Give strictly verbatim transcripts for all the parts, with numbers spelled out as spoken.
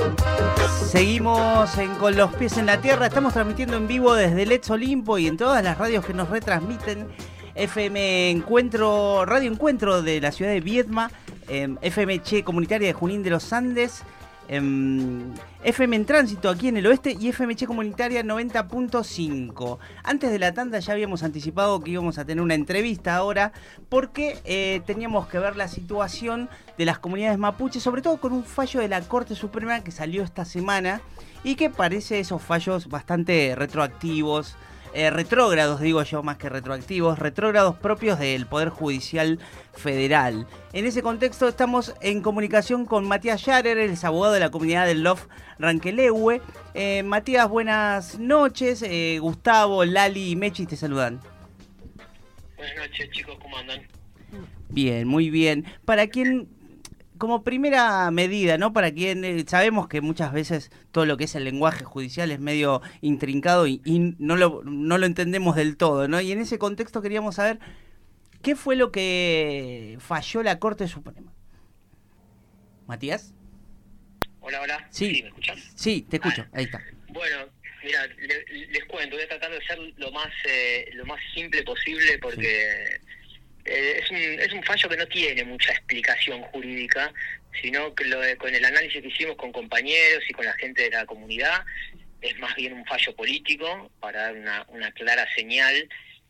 Seguimos en Con los Pies en la Tierra, estamos transmitiendo en vivo desde Let's Olimpo y en todas las radios que nos retransmiten. F M Encuentro, Radio Encuentro de la ciudad de Viedma, eh, F M Che Comunitaria de Junín de los Andes, eh, F M en Tránsito aquí en el oeste y F M Che Comunitaria noventa punto cinco. Antes de la tanda ya habíamos anticipado que íbamos a tener una entrevista ahora porque eh, teníamos que ver la situación de las comunidades mapuches, sobre todo con un fallo de la Corte Suprema que salió esta semana y que parece esos fallos bastante retroactivos, Eh, retrógrados, digo yo, más que retroactivos, retrógrados propios del Poder Judicial Federal. En ese contexto estamos en comunicación con Matías Scharer, el abogado de la comunidad del Lof Ranquelehue. Eh, Matías, buenas noches. Eh, Gustavo, Lali y Mechi te saludan. Buenas noches, chicos, ¿cómo andan? Bien, muy bien. Para quien... Como primera medida, ¿no? Para quien eh, sabemos que muchas veces todo lo que es el lenguaje judicial es medio intrincado y, y no, lo, no lo entendemos del todo, ¿no? Y en ese contexto queríamos saber qué fue lo que falló la Corte Suprema. ¿Matías? Hola, hola. Sí, ¿Sí me escuchás? Sí, te escucho. Ah, ahí está. Bueno, mira, le, les cuento, voy a tratar de ser lo más eh, lo más simple posible porque... Sí. Eh, es, un, es un fallo que no tiene mucha explicación jurídica, sino que lo, con el análisis que hicimos con compañeros y con la gente de la comunidad, es más bien un fallo político para dar una, una clara señal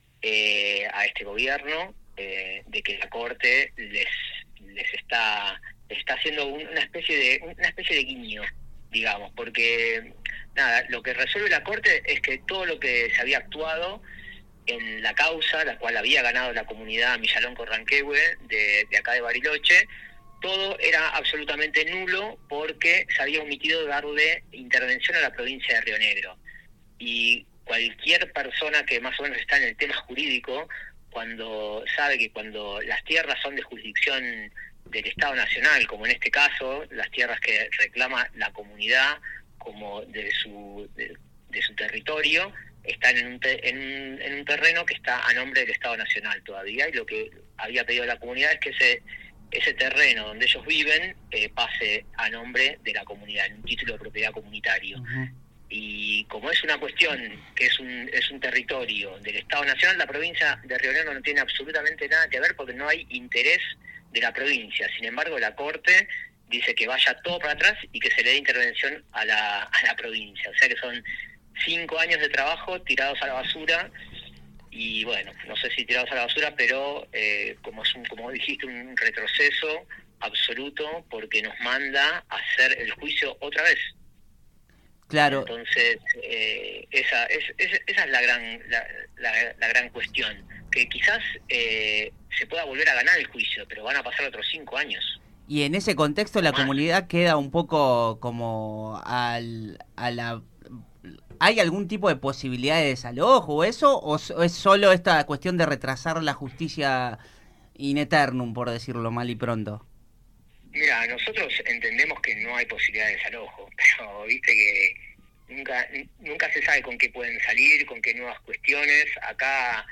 eh, a este gobierno eh, de que la Corte les les está está haciendo un, una especie de una especie de guiño, digamos, porque nada, lo que resuelve la Corte es que todo lo que se había actuado en la causa, la cual había ganado la comunidad Millalonco Ranquehue de, de acá de Bariloche, todo era absolutamente nulo porque se había omitido darle intervención a la provincia de Río Negro. Y cualquier persona que más o menos está en el tema jurídico, cuando sabe que cuando las tierras son de jurisdicción del Estado Nacional, como en este caso, las tierras que reclama la comunidad como de su, de, de su territorio, están en un, te, en, un, en un terreno que está a nombre del Estado Nacional todavía, y lo que había pedido la comunidad es que ese ese terreno donde ellos viven eh, pase a nombre de la comunidad, en un título de propiedad comunitario. Uh-huh. Y como es una cuestión que es un es un territorio del Estado Nacional, la provincia de Río Negro no tiene absolutamente nada que ver porque no hay interés de la provincia. Sin embargo, la Corte dice que vaya todo para atrás y que se le dé intervención a la, a la provincia. O sea que son cinco años de trabajo tirados a la basura, y bueno, no sé si tirados a la basura, pero eh, como es un, como dijiste, un retroceso absoluto porque nos manda a hacer el juicio otra vez. Claro. Entonces, eh, esa, es, es, esa es la gran la, la, la gran cuestión, que quizás eh, se pueda volver a ganar el juicio, pero van a pasar otros cinco años. Y en ese contexto la comunidad queda un poco como al, a la... ¿Hay algún tipo de posibilidad de desalojo o eso? ¿O es solo esta cuestión de retrasar la justicia in eternum, por decirlo mal y pronto? Mira, nosotros entendemos que no hay posibilidad de desalojo, pero viste que nunca nunca se sabe con qué pueden salir, con qué nuevas cuestiones. Acá,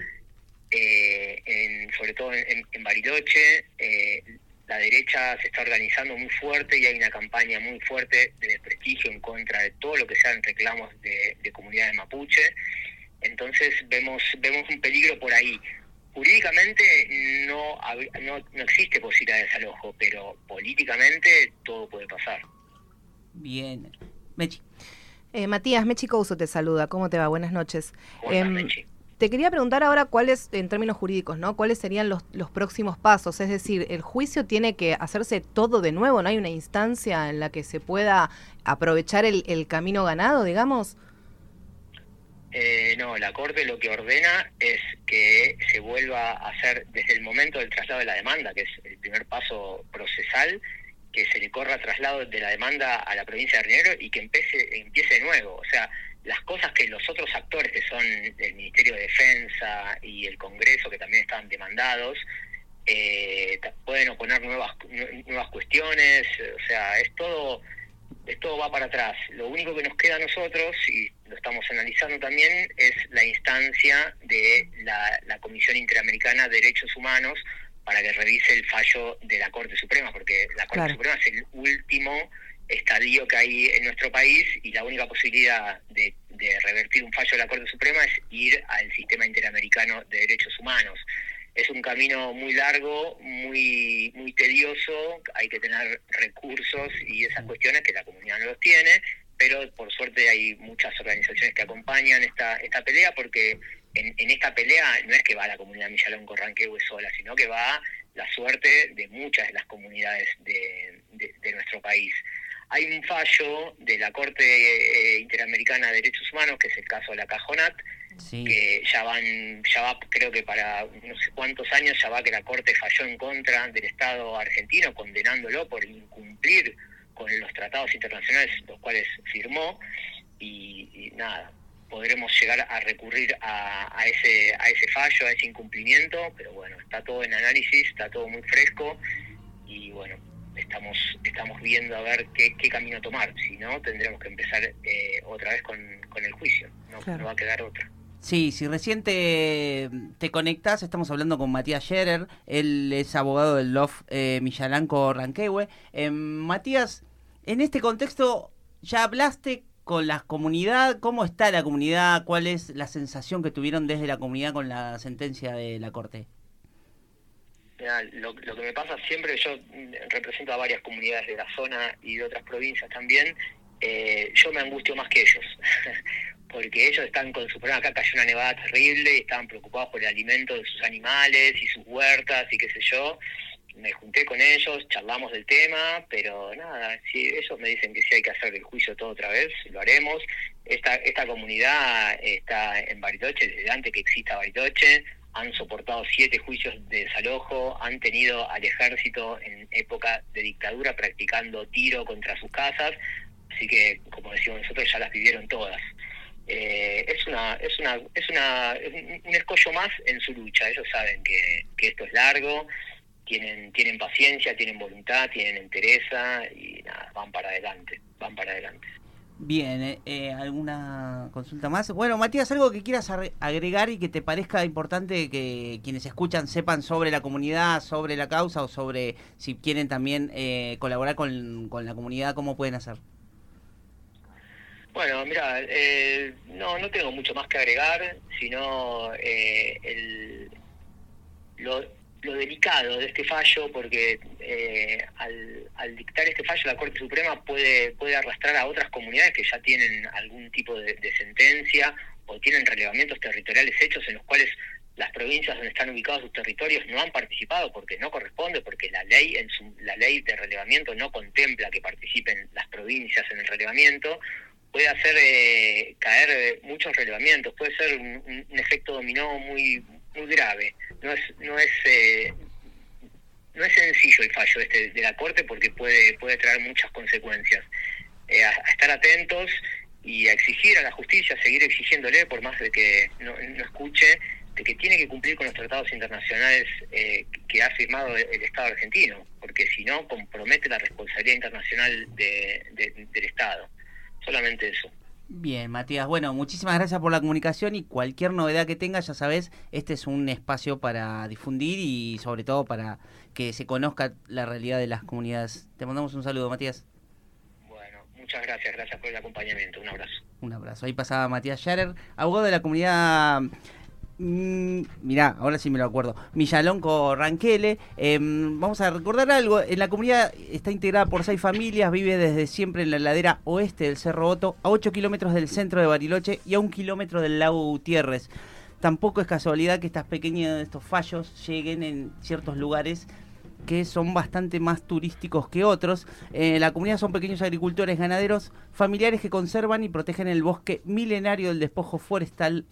eh, en, sobre todo en, en Bariloche, eh, la derecha se está organizando muy fuerte y hay una campaña muy fuerte de desprestigio en contra de todo lo que sean reclamos de, de comunidades mapuche. Entonces vemos vemos un peligro por ahí. Jurídicamente no, no no existe posibilidad de desalojo, pero políticamente todo puede pasar. Bien. Mechi. Eh, Matías, Mechi Couso te saluda. ¿Cómo te va? Buenas noches. Buenas, eh, Mechi. Te quería preguntar ahora cuáles, en términos jurídicos, ¿no? ¿Cuáles serían los, los próximos pasos? Es decir, ¿el juicio tiene que hacerse todo de nuevo? ¿No hay una instancia en la que se pueda aprovechar el, el camino ganado, digamos? Eh, no, la Corte lo que ordena es que se vuelva a hacer desde el momento del traslado de la demanda, que es el primer paso procesal, que se le corra traslado de la demanda a la provincia de Río Negro y que empiece, empiece de nuevo. O sea, las cosas que los otros actores, que son el Ministerio de Defensa y el Congreso, que también están demandados, eh, pueden oponer nuevas nuevas cuestiones. O sea, es todo, es todo va para atrás. Lo único que nos queda a nosotros, y lo estamos analizando también, es la instancia de la, la Comisión Interamericana de Derechos Humanos para que revise el fallo de la Corte Suprema, porque la Corte claro. Suprema es el último estadio que hay en nuestro país, y la única posibilidad de, de revertir un fallo de la Corte Suprema es ir al sistema interamericano de derechos humanos. Es un camino muy largo, muy muy tedioso, hay que tener recursos y esas cuestiones que la comunidad no los tiene, pero por suerte hay muchas organizaciones que acompañan esta esta pelea, porque en, en esta pelea no es que va la comunidad Millalonco-Ranquehue sola, sino que va la suerte de muchas de las comunidades de, de, de nuestro país. Hay un fallo de la Corte eh, Interamericana de Derechos Humanos, que es el caso de la Cajonat, sí. que ya van, ya va, creo que para no sé cuántos años ya va que la Corte falló en contra del Estado argentino, condenándolo por incumplir con los tratados internacionales los cuales firmó, y, y nada, podremos llegar a recurrir a, a ese a ese fallo, a ese incumplimiento, pero bueno, está todo en análisis, está todo muy fresco, y bueno, estamos estamos viendo a ver qué, qué camino tomar. Si no, tendremos que empezar eh, otra vez con, con el juicio, no, claro. no va a quedar otra. Sí, si recién te, te conectás, estamos hablando con Matías Scherer, él es abogado del L O F eh, Millalonco-Ranquehue. Eh, Matías, en este contexto, ¿ya hablaste con la comunidad? ¿Cómo está la comunidad? ¿Cuál es la sensación que tuvieron desde la comunidad con la sentencia de la Corte? Mirá, lo, lo que me pasa siempre, yo represento a varias comunidades de la zona y de otras provincias también, eh, yo me angustio más que ellos. Porque ellos están con su problema. Acá cayó una nevada terrible y estaban preocupados por el alimento de sus animales y sus huertas y qué sé yo. Me junté con ellos, charlamos del tema, pero nada, si ellos me dicen que si hay que hacer el juicio todo otra vez, lo haremos. Esta esta comunidad está en Bariloche desde antes que exista Bariloche, han soportado siete juicios de desalojo, han tenido al ejército en época de dictadura practicando tiro contra sus casas, así que, como decimos nosotros, ya las vivieron todas. Eh, es una es una es una es un escollo más en su lucha. Ellos saben que, que esto es largo, tienen tienen paciencia, tienen voluntad, tienen entereza y nada, van para adelante, van para adelante. Bien, eh, eh, ¿alguna consulta más? Bueno, Matías, algo que quieras agregar y que te parezca importante que quienes escuchan sepan sobre la comunidad, sobre la causa, o sobre si quieren también eh, colaborar con, con la comunidad, ¿cómo pueden hacer? Bueno, mira, eh, no no tengo mucho más que agregar, sino eh, el, lo, lo delicado de este fallo, porque eh, al, al dictar este fallo la Corte Suprema puede puede arrastrar a otras comunidades que ya tienen algún tipo de, de sentencia o tienen relevamientos territoriales hechos en los cuales las provincias donde están ubicados sus territorios no han participado porque no corresponde, porque la ley en su, la ley de relevamiento no contempla que participen las provincias en el relevamiento. Puede hacer eh, caer eh, muchos relevamientos, puede ser un, un, un efecto dominó muy muy grave. No es no es eh, no es sencillo el fallo este de la Corte, porque puede puede traer muchas consecuencias. Eh, a, a estar atentos y a exigir a la justicia, a seguir exigiéndole, por más de que no, no escuche, de que tiene que cumplir con los tratados internacionales eh, que ha firmado el, el Estado argentino, porque si no compromete la responsabilidad internacional de, de, del Estado. Solamente eso. Bien, Matías, bueno, muchísimas gracias por la comunicación, y cualquier novedad que tengas, ya sabes, este es un espacio para difundir y sobre todo para que se conozca la realidad de las comunidades. Te mandamos un saludo, Matías. Bueno, muchas gracias, gracias por el acompañamiento, un abrazo. Un abrazo. Ahí pasaba Matías Scherer, abogado de la comunidad... Mm, mirá, ahora sí me lo acuerdo. Millalonco-Ranquehue. Eh, vamos a recordar algo. En la comunidad está integrada por seis familias. Vive desde siempre en la ladera oeste del Cerro Otto, a ocho kilómetros del centro de Bariloche y a un kilómetro del lago Gutiérrez. Tampoco es casualidad que estas pequeñas, estos fallos lleguen en ciertos lugares que son bastante más turísticos que otros. Eh, la comunidad son pequeños agricultores, ganaderos, familiares que conservan y protegen el bosque milenario del despojo forestal